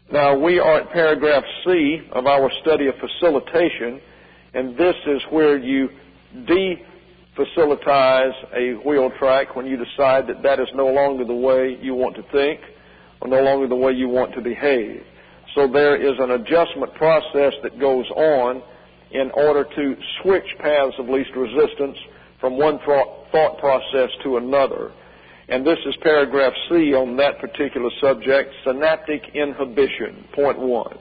Now, we are at paragraph C of our study of facilitation, and this is where you defacilitize a wheel track when you decide that that is no longer the way you want to think or no longer the way you want to behave. So there is an adjustment process that goes on in order to switch paths of least resistance from one thought process to another. And this is paragraph C on that particular subject, synaptic inhibition, point 1.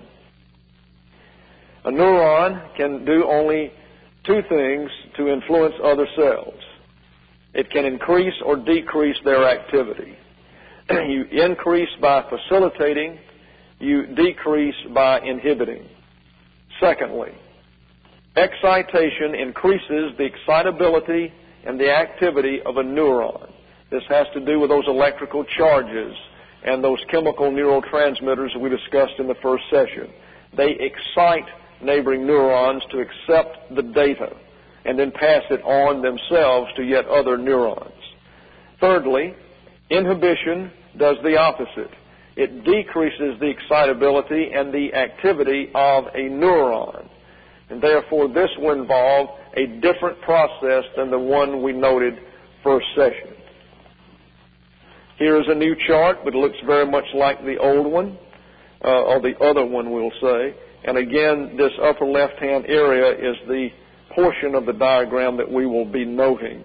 A neuron can do only two things to influence other cells. It can increase or decrease their activity. You increase by facilitating, you decrease by inhibiting. Secondly, excitation increases the excitability and the activity of a neuron. This has to do with those electrical charges and those chemical neurotransmitters we discussed in the first session. They excite neighboring neurons to accept the data and then pass it on themselves to yet other neurons. Thirdly, inhibition does the opposite. It decreases the excitability and the activity of a neuron. And therefore, this will involve a different process than the one we noted first session. Here is a new chart, but it looks very much like the old one, or the other one, we'll say. And again, this upper left-hand area is the portion of the diagram that we will be noting.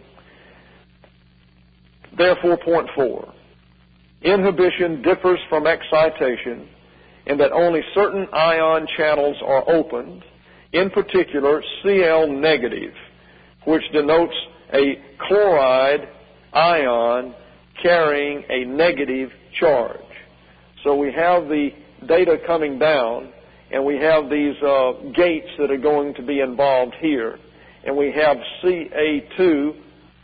Therefore, point 4. Inhibition differs from excitation in that only certain ion channels are opened, in particular Cl negative, which denotes a chloride ion carrying a negative charge. So we have the data coming down, and we have these gates that are going to be involved here, and we have Ca2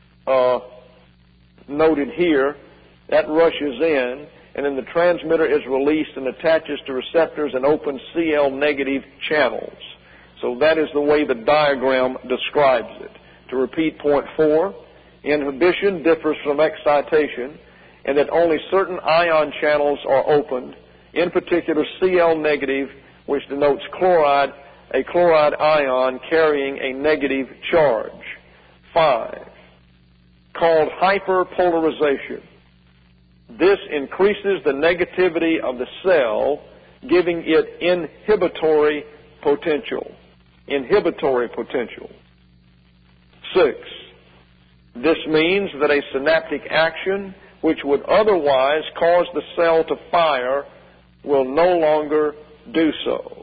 noted here. That rushes in, and then the transmitter is released and attaches to receptors and opens Cl negative channels. So that is the way the diagram describes it. To repeat point 4, inhibition differs from excitation in that only certain ion channels are opened, in particular Cl negative, which denotes a chloride ion carrying a negative charge. 5, called hyperpolarization. This increases the negativity of the cell, giving it inhibitory potential. Inhibitory potential. 6, this means that a synaptic action which would otherwise cause the cell to fire will no longer do so.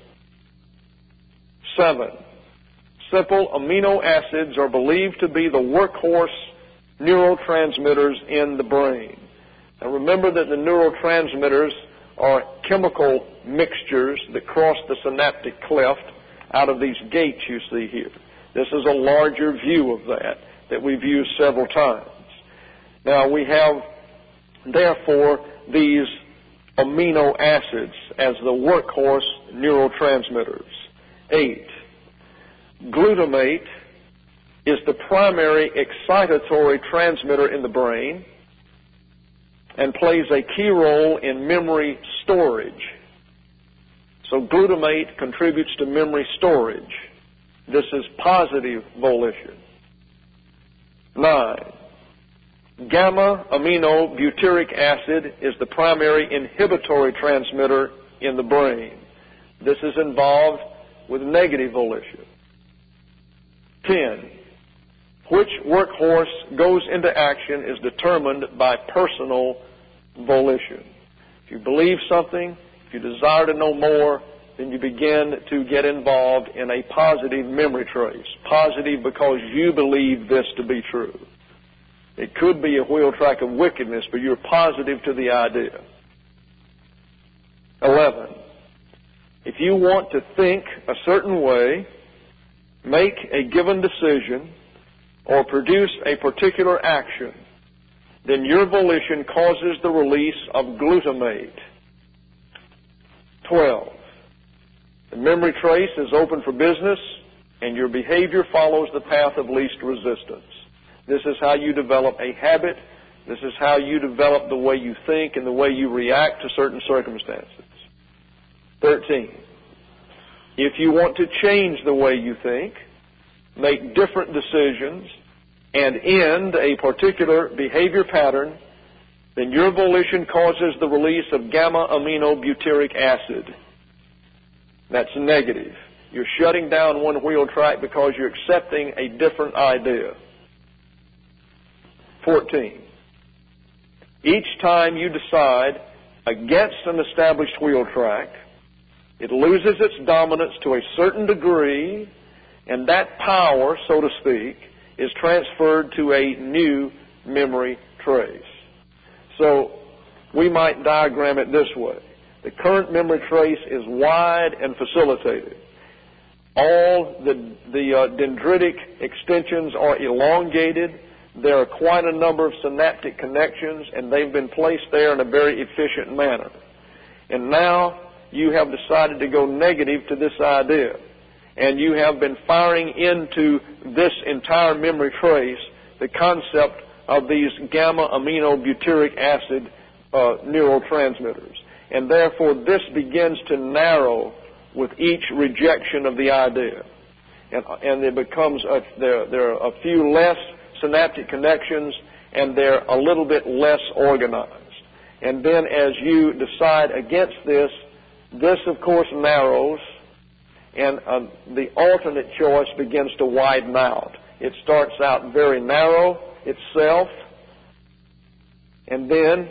7, simple amino acids are believed to be the workhorse neurotransmitters in the brain. Now remember that the neurotransmitters are chemical mixtures that cross the synaptic cleft out of these gates you see here. This is a larger view of that we've used several times. Now we have, therefore, these amino acids as the workhorse neurotransmitters. 8, glutamate is the primary excitatory transmitter in the brain and plays a key role in memory storage. So glutamate contributes to memory storage. This is positive volition. 9, gamma-aminobutyric acid is the primary inhibitory transmitter in the brain. This is involved with negative volition. 10, which workhorse goes into action is determined by personal volition. If you believe something, if you desire to know more, then you begin to get involved in a positive memory trace. Positive because you believe this to be true. It could be a wheel track of wickedness, but you're positive to the idea. 11, if you want to think a certain way, make a given decision, or produce a particular action, then your volition causes the release of glutamate. 12, the memory trace is open for business, and your behavior follows the path of least resistance. This is how you develop a habit. This is how you develop the way you think and the way you react to certain circumstances. 13. If you want to change the way you think, make different decisions, and end a particular behavior pattern, then your volition causes the release of gamma-aminobutyric acid. That's negative. You're shutting down one wheel track because you're accepting a different idea. 14. Each time you decide against an established wheel track, it loses its dominance to a certain degree, and that power, so to speak, is transferred to a new memory trace. So we might diagram it this way. The current memory trace is wide and facilitated. All the dendritic extensions are elongated. There are quite a number of synaptic connections, and they've been placed there in a very efficient manner. And now you have decided to go negative to this idea, and you have been firing into this entire memory trace the concept of these gamma-aminobutyric acid neurotransmitters. And therefore this begins to narrow with each rejection of the idea. And it becomes, there are a few less synaptic connections, and they're a little bit less organized. And then as you decide against this, this of course narrows, and the alternate choice begins to widen out. It starts out very narrow itself, and then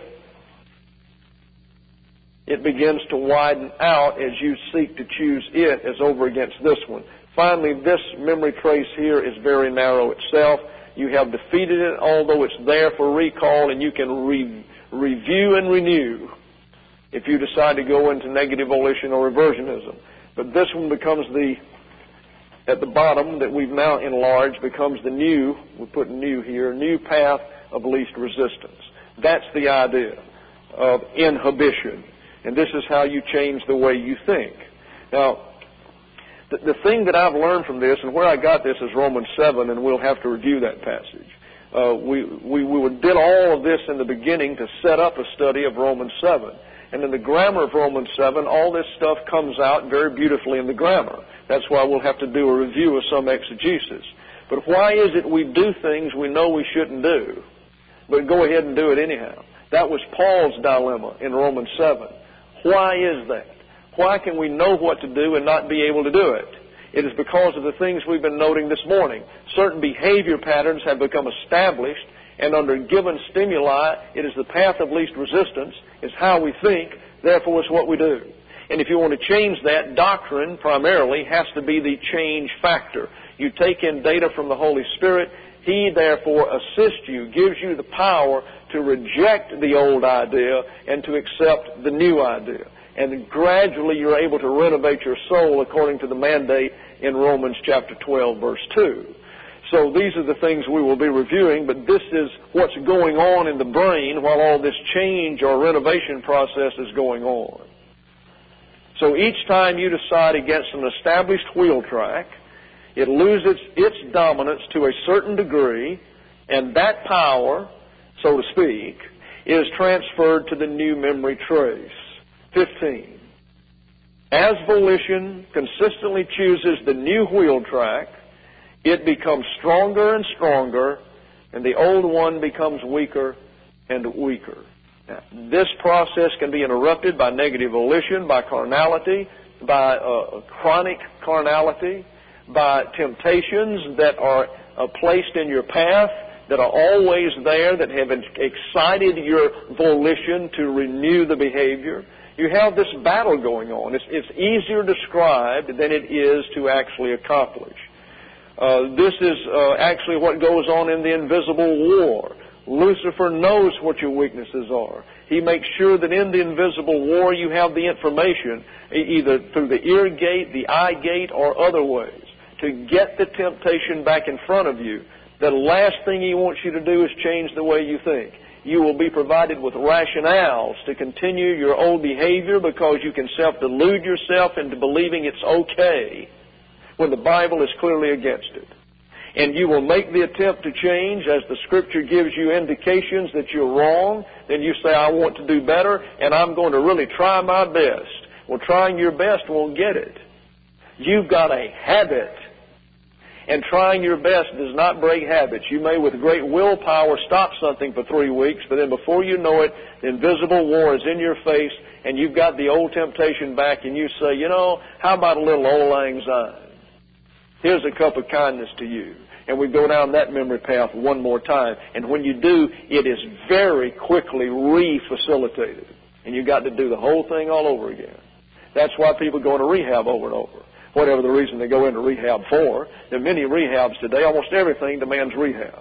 it begins to widen out as you seek to choose it as over against this one. Finally, this memory trace here is very narrow itself. You have defeated it, although it's there for recall, and you can review and renew if you decide to go into negative volition or reversionism. But this one becomes at the bottom that we've now enlarged, becomes the new, we put new here, new path of least resistance. That's the idea of inhibition. And this is how you change the way you think. Now, the thing that I've learned from this, and where I got this, is Romans 7, and we'll have to review that passage. We did all of this in the beginning to set up a study of Romans 7. And in the grammar of Romans 7, all this stuff comes out very beautifully in the grammar. That's why we'll have to do a review of some exegesis. But why is it we do things we know we shouldn't do, but go ahead and do it anyhow? That was Paul's dilemma in Romans 7. Why is that? Why can we know what to do and not be able to do it? It is because of the things we've been noting this morning. Certain behavior patterns have become established, and under given stimuli, it is the path of least resistance. It's how we think, therefore it's what we do. And if you want to change that, doctrine primarily has to be the change factor. You take in data from the Holy Spirit. He therefore assists you, gives you the power to reject the old idea and to accept the new idea. And gradually you're able to renovate your soul according to the mandate in Romans chapter 12, verse 2. So these are the things we will be reviewing, but this is what's going on in the brain while all this change or renovation process is going on. So each time you decide against an established wheel track, it loses its dominance to a certain degree, and that power, so to speak, is transferred to the new memory trace. 15. As volition consistently chooses the new wheel track, it becomes stronger and stronger, and the old one becomes weaker and weaker. Now, this process can be interrupted by negative volition, by carnality, by chronic carnality, by temptations that are placed in your path, that are always there, that have excited your volition to renew the behavior. You have this battle going on. It's easier described than it is to actually accomplish. This is actually what goes on in the invisible war. Lucifer knows what your weaknesses are. He makes sure that in the invisible war you have the information, either through the ear gate, the eye gate, or other ways, to get the temptation back in front of you. The last thing he wants you to do is change the way you think. You will be provided with rationales to continue your old behavior because you can self-delude yourself into believing it's okay when the Bible is clearly against it. And you will make the attempt to change as the Scripture gives you indications that you're wrong. Then you say, I want to do better, and I'm going to really try my best. Well, trying your best won't get it. You've got a habit. And trying your best does not break habits. You may, with great willpower, stop something for 3 weeks, but then before you know it, the invisible war is in your face, and you've got the old temptation back, and you say, how about a little old lang syne? Here's a cup of kindness to you. And we go down that memory path one more time. And when you do, it is very quickly re-facilitated. And you've got to do the whole thing all over again. That's why people go into rehab over and over. Whatever the reason they go into rehab for. There are many rehabs today. Almost everything demands rehab.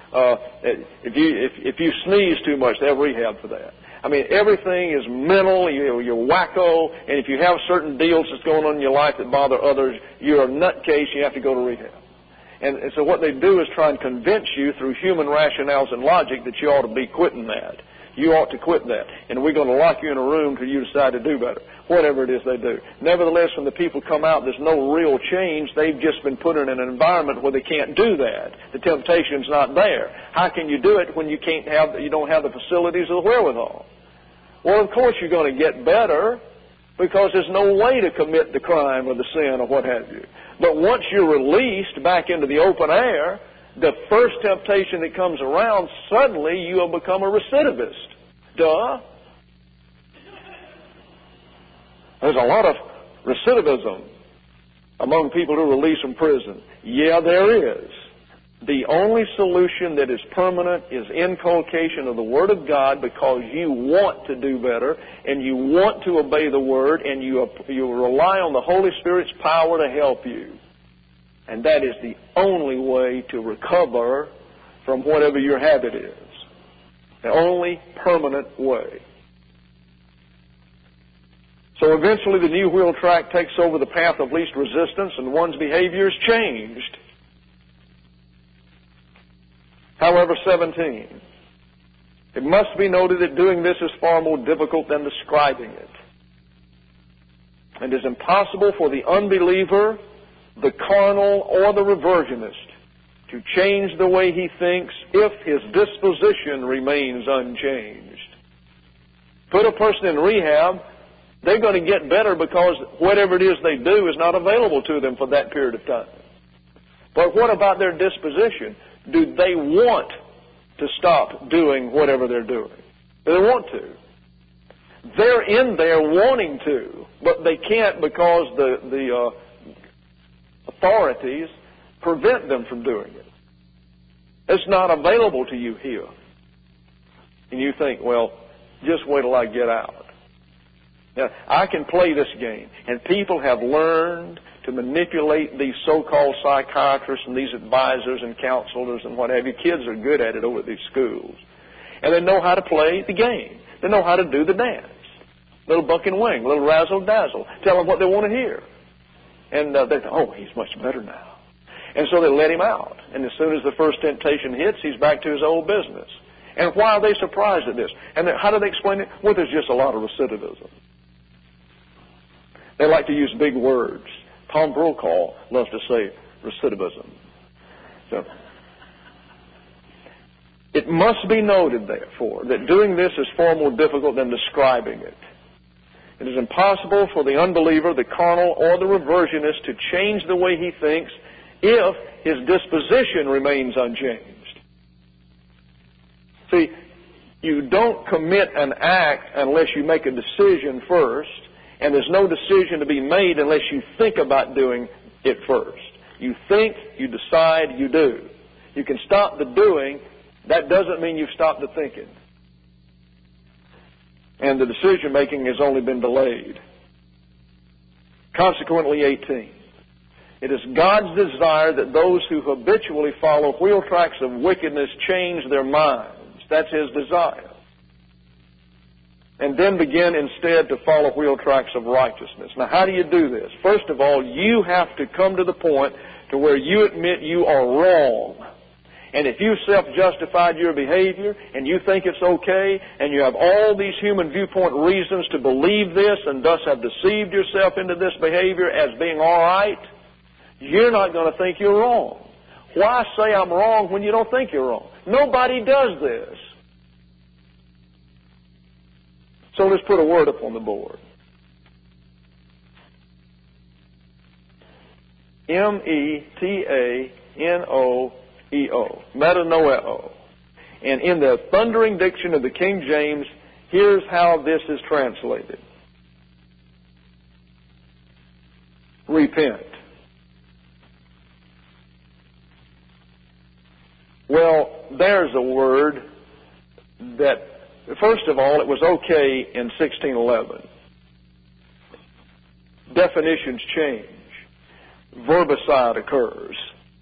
If you sneeze too much, they have rehab for that. I mean, everything is mental. You're wacko. And if you have certain deals that's going on in your life that bother others, you're a nutcase. You have to go to rehab. And so what they do is try and convince you through human rationales and logic that you ought to be quitting that. You ought to quit that. And we're going to lock you in a room till you decide to do better. Whatever it is they do. Nevertheless, when the people come out, there's no real change. They've just been put in an environment where they can't do that. The temptation's not there. How can you do it when you don't have the facilities or the wherewithal? Well, of course you're going to get better because there's no way to commit the crime or the sin or what have you. But once you're released back into the open air, the first temptation that comes around, suddenly you will become a recidivist. Duh. There's a lot of recidivism among people who release from prison. Yeah, there is. The only solution that is permanent is inculcation of the Word of God because you want to do better and you want to obey the Word and you rely on the Holy Spirit's power to help you. And that is the only way to recover from whatever your habit is. The only permanent way. So eventually the new wheel track takes over the path of least resistance and one's behavior is changed. However, 17. It must be noted that doing this is far more difficult than describing it. It is impossible for the unbeliever, the carnal, or the reversionist to change the way he thinks if his disposition remains unchanged. Put a person in rehab, they're going to get better because whatever it is they do is not available to them for that period of time. But what about their disposition? Do they want to stop doing whatever they're doing? Do they want to? They're in there wanting to, but they can't because the authorities prevent them from doing it. It's not available to you here. And you think, well, just wait till I get out. Now, I can play this game, and people have learned to manipulate these so-called psychiatrists and these advisors and counselors and what have you. Kids are good at it over at these schools. And they know how to play the game. They know how to do the dance. Little buck and wing, little razzle-dazzle. Tell them what they want to hear. And they think, oh, he's much better now. And so they let him out. And as soon as the first temptation hits, he's back to his old business. And why are they surprised at this? And how do they explain it? Well, there's just a lot of recidivism. They like to use big words. Tom Brokaw loves to say recidivism. So, it must be noted, therefore, that doing this is far more difficult than describing it. It is impossible for the unbeliever, the carnal, or the reversionist to change the way he thinks if his disposition remains unchanged. See, you don't commit an act unless you make a decision first. And there's no decision to be made unless you think about doing it first. You think, you decide, you do. You can stop the doing. That doesn't mean you've stopped the thinking. And the decision-making has only been delayed. Consequently, 18. It is God's desire that those who habitually follow wheel tracks of wickedness change their minds. That's His desire. And then begin instead to follow wheel tracks of righteousness. Now, how do you do this? First of all, you have to come to the point to where you admit you are wrong. And if you self-justified your behavior and you think it's okay and you have all these human viewpoint reasons to believe this and thus have deceived yourself into this behavior as being all right, you're not going to think you're wrong. Why say I'm wrong when you don't think you're wrong? Nobody does this. So let's put a word up on the board. M-E-T-A-N-O-E-O. Metanoeo. And in the Thundering Diction of the King James, here's how this is translated. Repent. Well, there's a word that, first of all, it was okay in 1611. Definitions change. Verbicide occurs.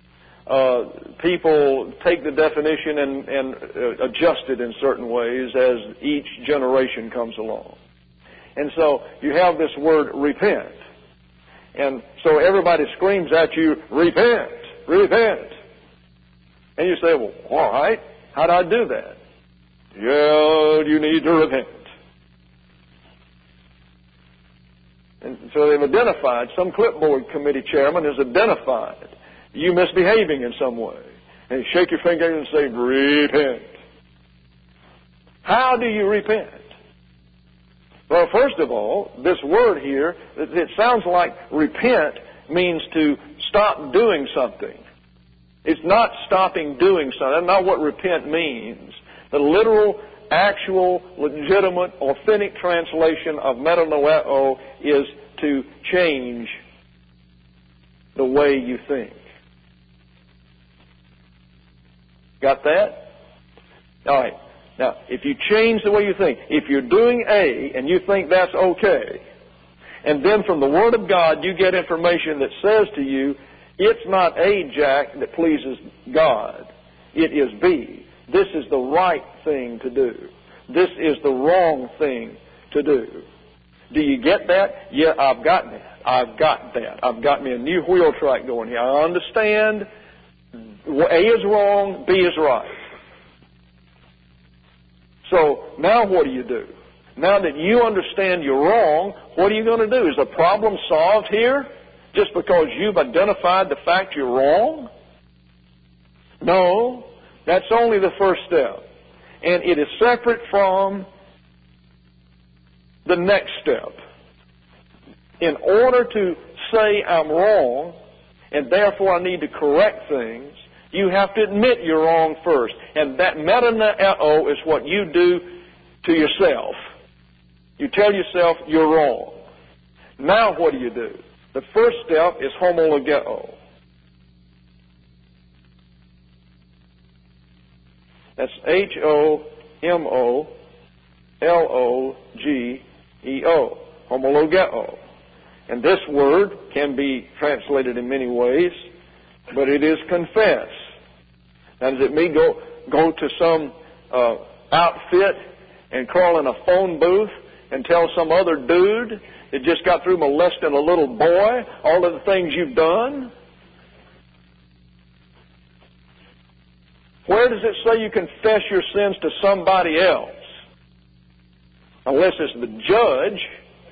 People take the definition and adjust it in certain ways as each generation comes along. And so you have this word repent. And so everybody screams at you, repent, repent. And you say, well, all right, how do I do that? Yeah, you need to repent. And so they've identified, some clipboard committee chairman has identified you misbehaving in some way. And you shake your finger and say, repent. How do you repent? Well, first of all, this word here, it sounds like repent means to stop doing something. It's not stopping doing something. That's not what repent means. The literal, actual, legitimate, authentic translation of metanoeo is to change the way you think. Got that? All right. Now, if you change the way you think, if you're doing A and you think that's okay, and then from the Word of God you get information that says to you, it's not A, Jack, that pleases God. It is B. This is the right thing to do. This is the wrong thing to do. Do you get that? Yeah, I've gotten it. I've got that. I've got me a new wheel track going here. I understand A is wrong, B is right. So now what do you do? Now that you understand you're wrong, what are you going to do? Is the problem solved here just because you've identified the fact you're wrong? No, that's only the first step. And it is separate from the next step. In order to say I'm wrong, and therefore I need to correct things, you have to admit you're wrong first. And that metanoeo is what you do to yourself. You tell yourself you're wrong. Now what do? The first step is homologeo. That's H-O-M-O-L-O-G-E-O. Homologeo. And this word can be translated in many ways, but it is confess. Now, does it mean go to some outfit and crawl in a phone booth and tell some other dude that just got through molesting a little boy all of the things you've done? Where does it say you confess your sins to somebody else? Unless it's the judge.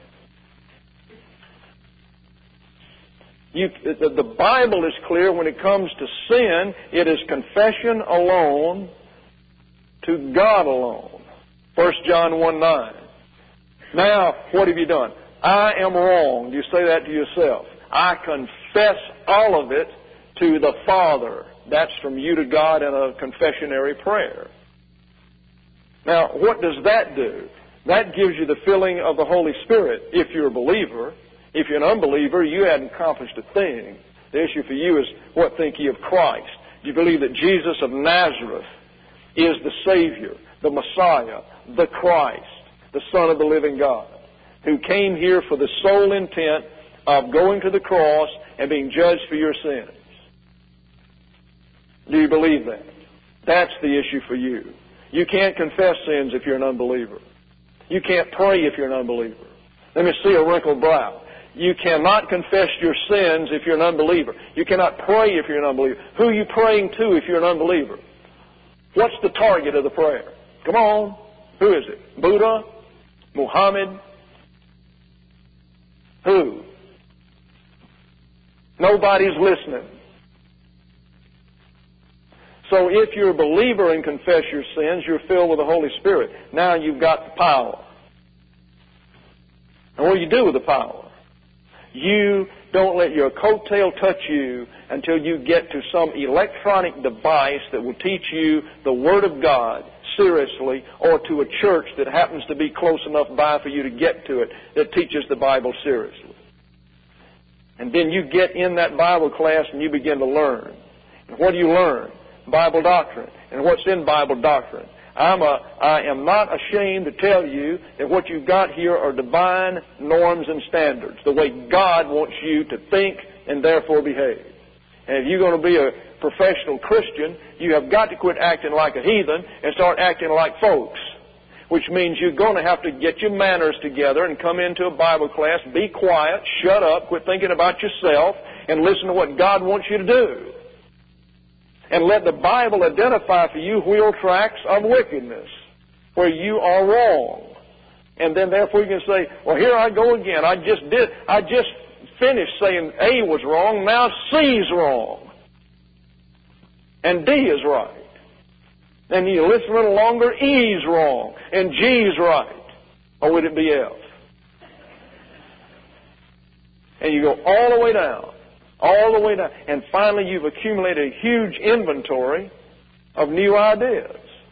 The Bible is clear when it comes to sin. It is confession alone to God alone. 1 John 1:9. Now, what have you done? I am wrong. You say that to yourself. I confess all of it to the Father. That's from you to God in a confessionary prayer. Now, what does that do? That gives you the filling of the Holy Spirit if you're a believer. If you're an unbeliever, you hadn't accomplished a thing. The issue for you is, what think ye of Christ? Do you believe that Jesus of Nazareth is the Savior, the Messiah, the Christ, the Son of the living God, who came here for the sole intent of going to the cross and being judged for your sins? Do you believe that? That's the issue for you. You can't confess sins if you're an unbeliever. You can't pray if you're an unbeliever. Let me see a wrinkled brow. You cannot confess your sins if you're an unbeliever. You cannot pray if you're an unbeliever. Who are you praying to if you're an unbeliever? What's the target of the prayer? Come on. Who is it? Buddha? Muhammad? Who? Nobody's listening. So if you're a believer and confess your sins, you're filled with the Holy Spirit. Now you've got the power. And what do you do with the power? You Don't let your coattail touch you until you get to some electronic device that will teach you the Word of God seriously, or to a church that happens to be close enough by for you to get to it that teaches the Bible seriously. And then you get in that Bible class and you begin to learn. And what do you learn? Bible doctrine. And what's in Bible doctrine? I am not ashamed to tell you that what you've got here are divine norms and standards, the way God wants you to think and therefore behave. And if you're going to be a professional Christian, you have got to quit acting like a heathen and start acting like folks, which means you're going to have to get your manners together and come into a Bible class, be quiet, shut up, quit thinking about yourself, and listen to what God wants you to do. And let the Bible identify for you wheel tracks of wickedness where you are wrong. And then therefore you can say, well, here I go again. I just finished saying A was wrong, now C's wrong. And D is right. And you listen a little longer, E's wrong, and G's right. Or would it be F? And you go all the way down. All the way down. And finally you've accumulated a huge inventory of new ideas.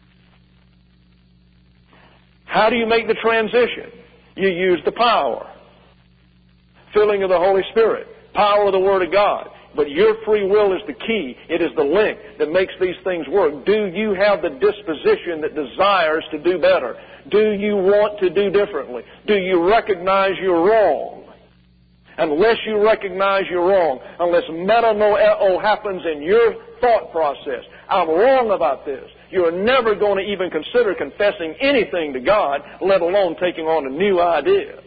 How do you make the transition? You use the power. Filling of the Holy Spirit. Power of the Word of God. But your free will is the key. It is the link that makes these things work. Do you have the disposition that desires to do better? Do you want to do differently? Do you recognize you're wrong? Unless you recognize you're wrong, unless metanoeo happens in your thought process, I'm wrong about this, you're never going to even consider confessing anything to God, let alone taking on a new idea.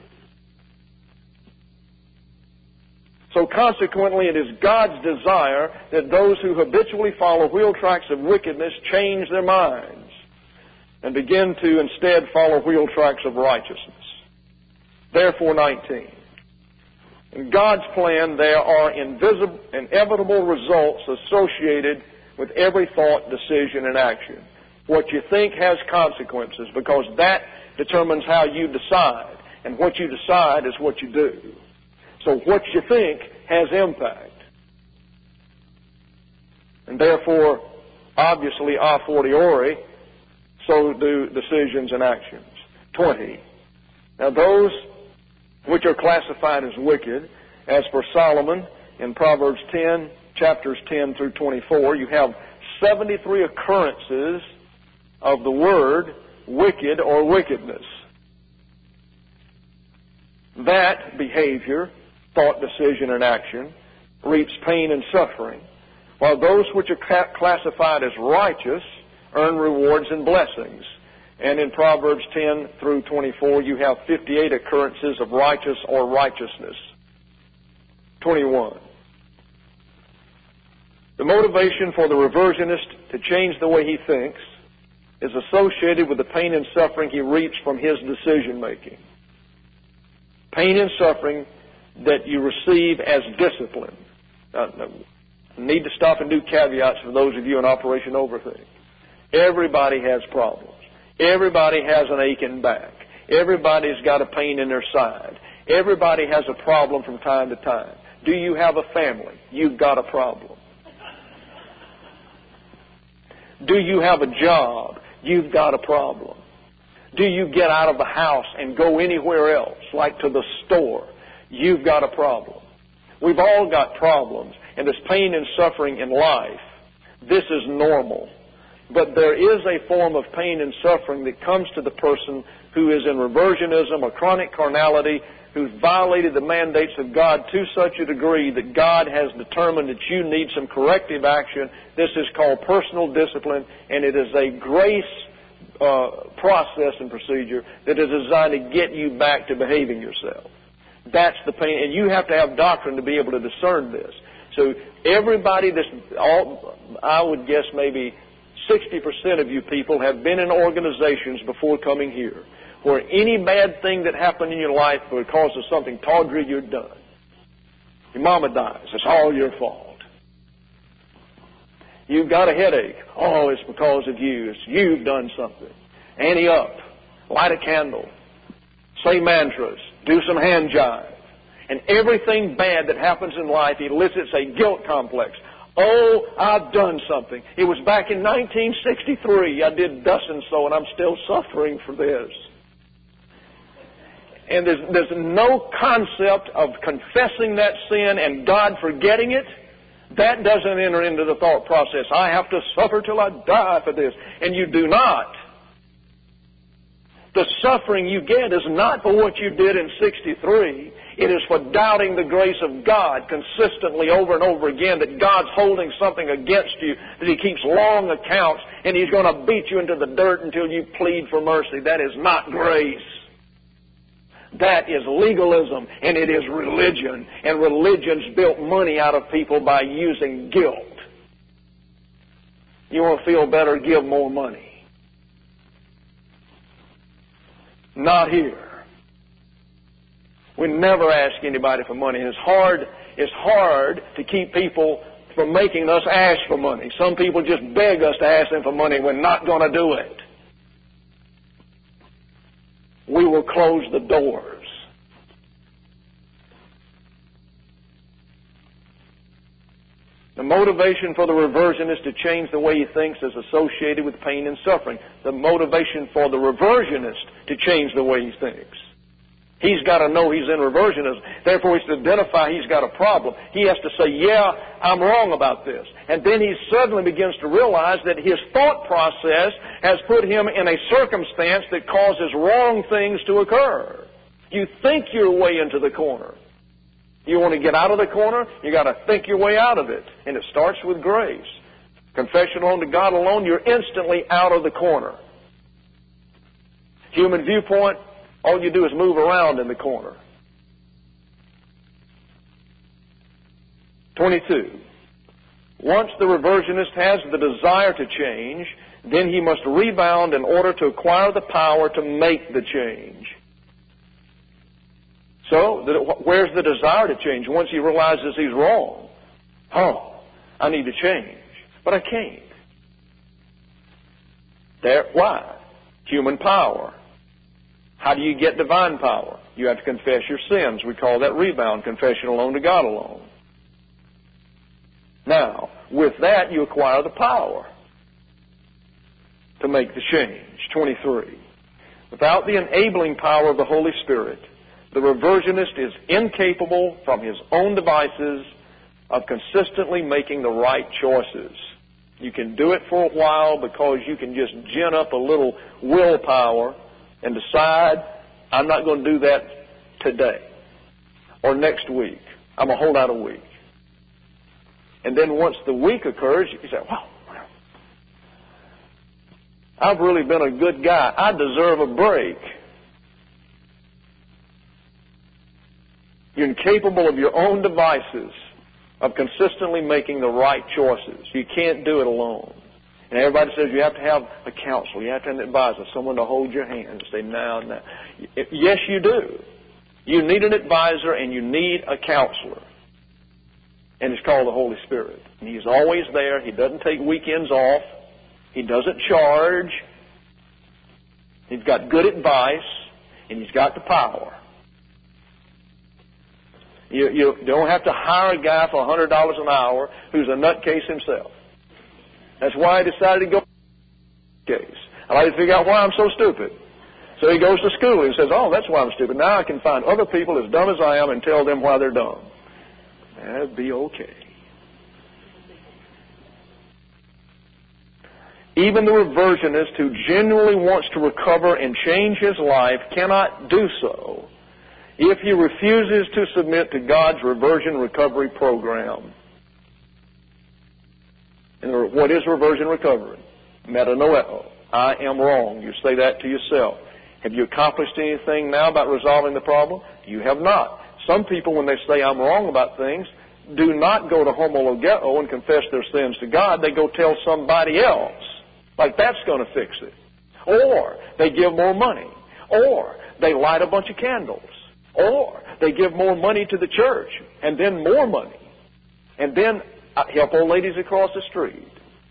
So consequently, it is God's desire that those who habitually follow wheel tracks of wickedness change their minds and begin to instead follow wheel tracks of righteousness. Therefore, 19. In God's plan, there are inevitable results associated with every thought, decision, and action. What you think has consequences because that determines how you decide. And what you decide is what you do. So what you think has impact. And therefore, obviously, a fortiori, so do decisions and actions. 20. Now those which are classified as wicked, as for Solomon in Proverbs 10, chapters 10 through 24, you have 73 occurrences of the word wicked or wickedness. That behavior, thought, decision, and action reaps pain and suffering, while those which are classified as righteous earn rewards and blessings. And in Proverbs 10 through 24, you have 58 occurrences of righteous or righteousness. 21. The motivation for the reversionist to change the way he thinks is associated with the pain and suffering he reaps from his decision making. Pain and suffering that you receive as discipline. Now, I need to stop and do caveats for those of you in Operation Overthink. Everybody has problems. Everybody has an aching back. Everybody's got a pain in their side. Everybody has a problem from time to time. Do you have a family? You've got a problem. Do you have a job? You've got a problem. Do you get out of the house and go anywhere else, like to the store? You've got a problem. We've all got problems, and there's pain and suffering in life. This is normal. But there is a form of pain and suffering that comes to the person who is in reversionism or chronic carnality, who's violated the mandates of God to such a degree that God has determined that you need some corrective action. This is called personal discipline, and it is a grace process and procedure that is designed to get you back to behaving yourself. That's the pain, and you have to have doctrine to be able to discern this. So everybody, I would guess maybe 60% of you people have been in organizations before coming here where any bad thing that happened in your life because of something tawdry you've done. Your mama dies. It's all your fault. You've got a headache. Oh, it's because of you. It's you've done something. Ante up. Light a candle. Say mantras. Do some hand jive. And everything bad that happens in life elicits a guilt complex. Oh, I've done something. It was back in 1963. I did thus and so, and I'm still suffering for this. And there's no concept of confessing that sin and God forgetting it. That doesn't enter into the thought process. I have to suffer till I die for this. And you do not. The suffering you get is not for what you did in 63. It is for doubting the grace of God consistently over and over again, that God's holding something against you, that He keeps long accounts, and He's going to beat you into the dirt until you plead for mercy. That is not grace. That is legalism, and it is religion. And religion's built money out of people by using guilt. You want to feel better, give more money. Not here. We never ask anybody for money. It's hard to keep people from making us ask for money. Some people just beg us to ask them for money. We're not going to do it. We will close the doors. The motivation for the reversionist to change the way he thinks is associated with pain and suffering. The motivation for the reversionist to change the way he thinks. He's got to know he's in reversionism. Therefore, he's to identify he's got a problem. He has to say, yeah, I'm wrong about this. And then he suddenly begins to realize that his thought process has put him in a circumstance that causes wrong things to occur. You think your way into the corner. You want to get out of the corner, you got to think your way out of it. And it starts with grace. Confession alone to God alone, you're instantly out of the corner. Human viewpoint, all you do is move around in the corner. 22. Once the reversionist has the desire to change, then he must rebound in order to acquire the power to make the change. So, where's the desire to change? Once he realizes he's wrong. Oh, I need to change. But I can't. Why? Human power. How do you get divine power? You have to confess your sins. We call that rebound, confession alone to God alone. Now, with that, you acquire the power to make the change. 23. Without the enabling power of the Holy Spirit, the reversionist is incapable from his own devices of consistently making the right choices. You can do it for a while because you can just gin up a little willpower and decide, I'm not going to do that today or next week. I'm going to hold out a week. And then once the week occurs, you say, well, I've really been a good guy. I deserve a break. You're incapable of your own devices of consistently making the right choices. You can't do it alone. And everybody says you have to have a counselor. You have to have an advisor, someone to hold your hand and say, now. Yes, you do. You need an advisor and you need a counselor. And it's called the Holy Spirit. And He's always there. He doesn't take weekends off. He doesn't charge. He's got good advice. And He's got the power. You don't have to hire a guy for $100 an hour who's a nutcase himself. That's why I decided to go case. I like to figure out why I'm so stupid. So he goes to school and says, oh, that's why I'm stupid. Now I can find other people as dumb as I am and tell them why they're dumb. That'd be okay. Even the reversionist who genuinely wants to recover and change his life cannot do so if he refuses to submit to God's reversion recovery program. And what is reversion recovery? Metanoeo. I am wrong. You say that to yourself. Have you accomplished anything now about resolving the problem? You have not. Some people, when they say I'm wrong about things, do not go to homologeo and confess their sins to God. They go tell somebody else. Like that's going to fix it. Or they give more money. Or they light a bunch of candles. Or they give more money to the church. And then more money. And then help old ladies across the street.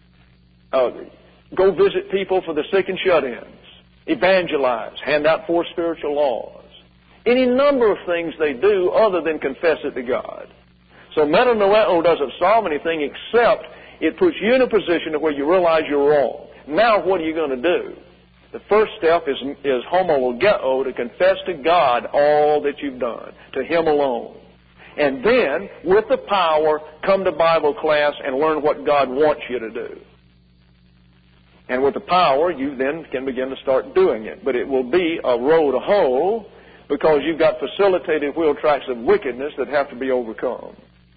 Go visit people for the sick and shut-ins. Evangelize. Hand out 4 spiritual laws. any number of things they do other than confess it to God. So metanoeo doesn't solve anything except it puts you in a position where you realize you're wrong. Now what are you going to do? The first step is homologeo, to confess to God all that you've done, to Him alone. And then, with the power, come to Bible class and learn what God wants you to do. And with the power, you then can begin to start doing it. But it will be a road to hoe, because you've got facilitated wheel tracks of wickedness that have to be overcome.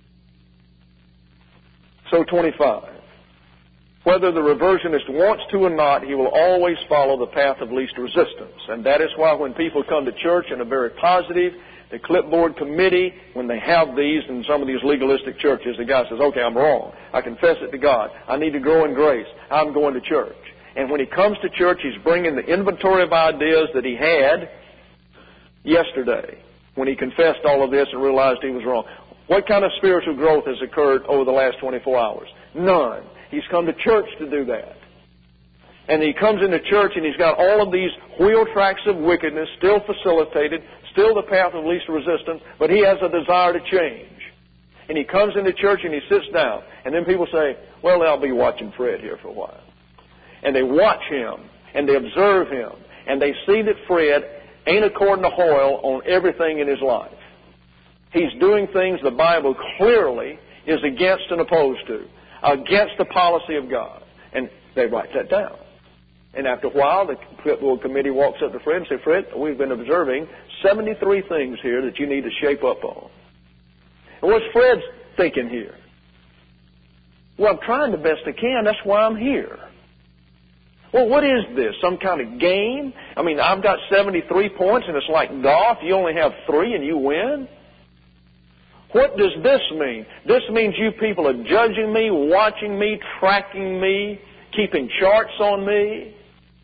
So 25. Whether the reversionist wants to or not, he will always follow the path of least resistance. And that is why when people come to church and are very positive, the clipboard committee, when they have these in some of these legalistic churches, the guy says, okay, I'm wrong. I confess it to God. I need to grow in grace. I'm going to church. And when he comes to church, he's bringing the inventory of ideas that he had yesterday when he confessed all of this and realized he was wrong. What kind of spiritual growth has occurred over the last 24 hours? None. He's come to church to do that. And he comes into church and he's got all of these wheel tracks of wickedness still facilitated, still the path of least resistance, but he has a desire to change. And he comes into church and he sits down. And then people say, well, I'll be watching Fred here for a while. And they watch him and they observe him. And they see that Fred ain't according to Hoyle on everything in his life. He's doing things the Bible clearly is against and opposed to, against the policy of God. And they write that down. And after a while, the clipboard committee walks up to Fred and says, Fred, we've been observing 73 things here that you need to shape up on. And what's Fred thinking here? Well, I'm trying the best I can. That's why I'm here. Well, what is this? Some kind of game? I mean, I've got 73 points and it's like golf. You only have 3 and you win? What does this mean? This means you people are judging me, watching me, tracking me, keeping charts on me.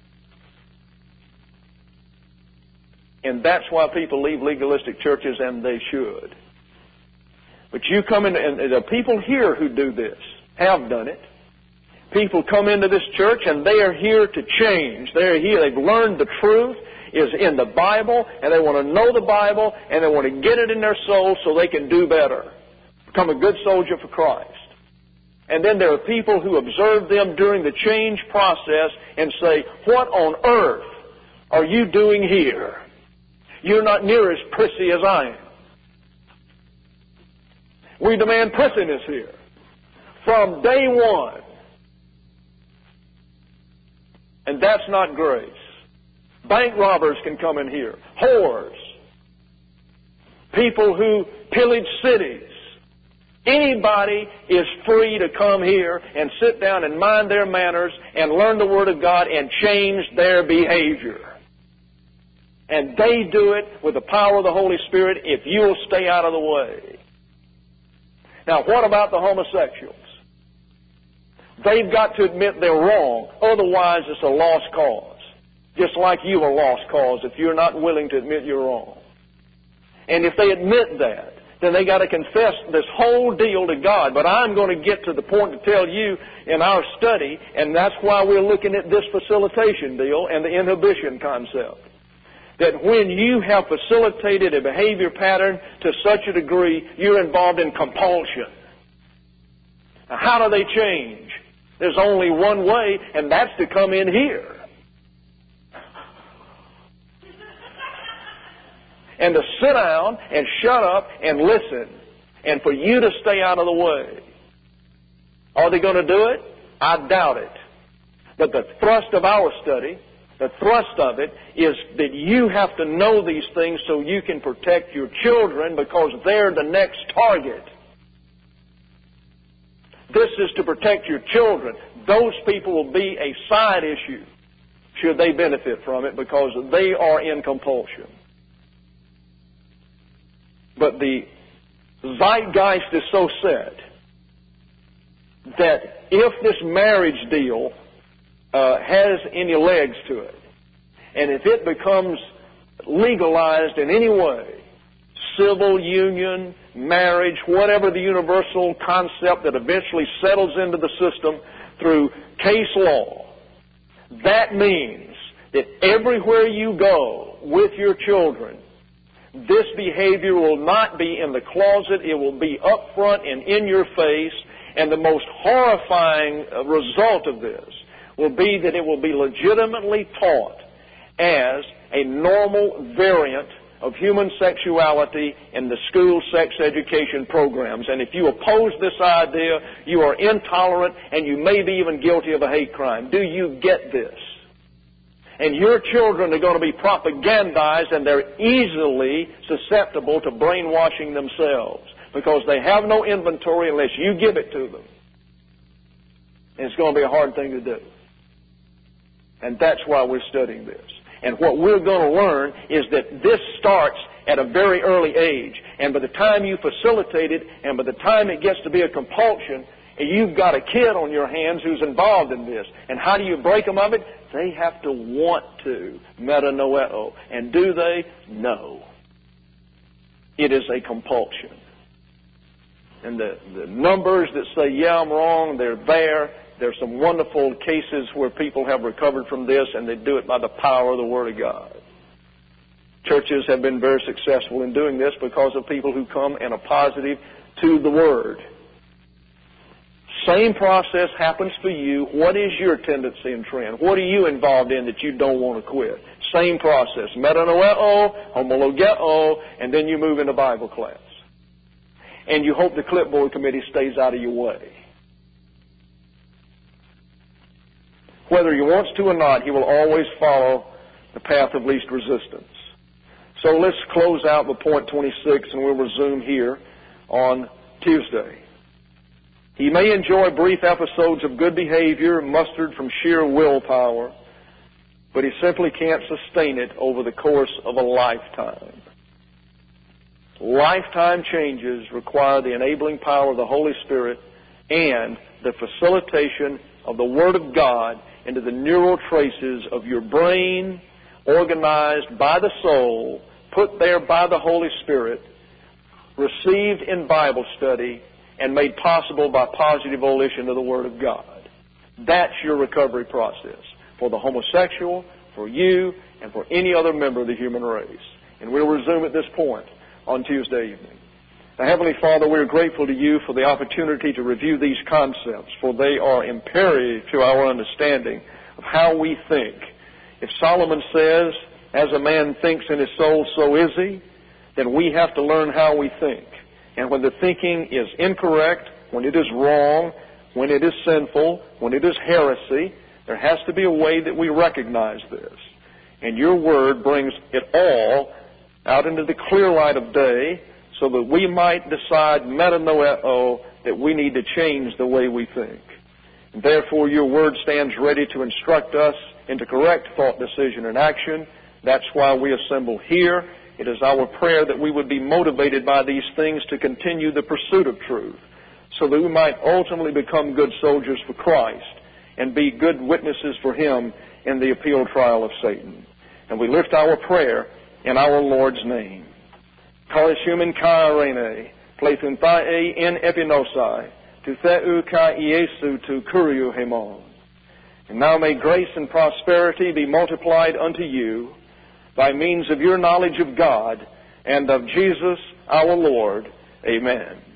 And that's why people leave legalistic churches, and they should. But you come in, and there are people here who do this, have done it. People come into this church and they are here to change. They're here. They've learned the truth is in the Bible, and they want to know the Bible, and they want to get it in their soul so they can do better. Become a good soldier for Christ. And then there are people who observe them during the change process and say, what on earth are you doing here? You're not near as prissy as I am. We demand prissiness here. From day one. And that's not grace. Bank robbers can come in here. Whores. People who pillage cities. Anybody is free to come here and sit down and mind their manners and learn the Word of God and change their behavior. And they do it with the power of the Holy Spirit if you'll stay out of the way. Now, what about the homosexuals? They've got to admit they're wrong. Otherwise, it's a lost cause. Just like you are a lost cause if you're not willing to admit you're wrong. And if they admit that, then they got to confess this whole deal to God. But I'm going to get to the point to tell you in our study, and that's why we're looking at this facilitation deal and the inhibition concept, that when you have facilitated a behavior pattern to such a degree, you're involved in compulsion. Now, how do they change? There's only one way, and that's to come in here. And to sit down and shut up and listen, and for you to stay out of the way. Are they going to do it? I doubt it. But the thrust of our study, the thrust of it, is that you have to know these things so you can protect your children, because they're the next target. This is to protect your children. Those people will be a side issue should they benefit from it, because they are in compulsion. But the zeitgeist is so set that if this marriage deal has any legs to it, and if it becomes legalized in any way, civil union, marriage, whatever the universal concept that eventually settles into the system through case law, that means that everywhere you go with your children, This behavior will not be in the closet. It will be up front and in your face. And the most horrifying result of this will be that it will be legitimately taught as a normal variant of human sexuality in the school sex education programs. And if you oppose this idea, you are intolerant and you may be even guilty of a hate crime. Do you get this? And your children are going to be propagandized, and they're easily susceptible to brainwashing themselves because they have no inventory unless you give it to them. And it's going to be a hard thing to do. And that's why we're studying this. And what we're going to learn is that this starts at a very early age. And by the time you facilitate it, and by the time it gets to be a compulsion, you've got a kid on your hands who's involved in this. And how do you break them of it? They have to want to. Metanoeo. And do they? No. It is a compulsion. And the numbers that say, yeah, I'm wrong, they're there. There's some wonderful cases where people have recovered from this, and they do it by the power of the Word of God. Churches have been very successful in doing this because of people who come and are positive to the Word. Same process happens for you. What is your tendency and trend? What are you involved in that you don't want to quit? Same process. Metanoeo, homologeo, and then you move into Bible class. And you hope the clipboard committee stays out of your way. Whether he wants to or not, he will always follow the path of least resistance. So let's close out with point 26, and we'll resume here on Tuesday. He may enjoy brief episodes of good behavior mustered from sheer willpower, but he simply can't sustain it over the course of a lifetime. Lifetime changes require the enabling power of the Holy Spirit and the facilitation of the Word of God into the neural traces of your brain, organized by the soul, put there by the Holy Spirit, received in Bible study, and made possible by positive volition of the Word of God. That's your recovery process for the homosexual, for you, and for any other member of the human race. And we'll resume at this point on Tuesday evening. Now, Heavenly Father, we are grateful to you for the opportunity to review these concepts, for they are imperative to our understanding of how we think. If Solomon says, as a man thinks in his soul, so is he, then we have to learn how we think. And when the thinking is incorrect, when it is wrong, when it is sinful, when it is heresy, there has to be a way that we recognize this. And your Word brings it all out into the clear light of day, so that we might decide, metanoeo, that we need to change the way we think. And therefore, your Word stands ready to instruct us into correct thought, decision, and action. That's why we assemble here. It is our prayer that we would be motivated by these things to continue the pursuit of truth, so that we might ultimately become good soldiers for Christ and be good witnesses for Him in the appeal trial of Satan. And we lift our prayer in our Lord's name. Kalis human kairene, pleithun thae in epinosai, to theu ka Iesu to kuriu hemon. And now may grace and prosperity be multiplied unto you by means of your knowledge of God and of Jesus our Lord. Amen.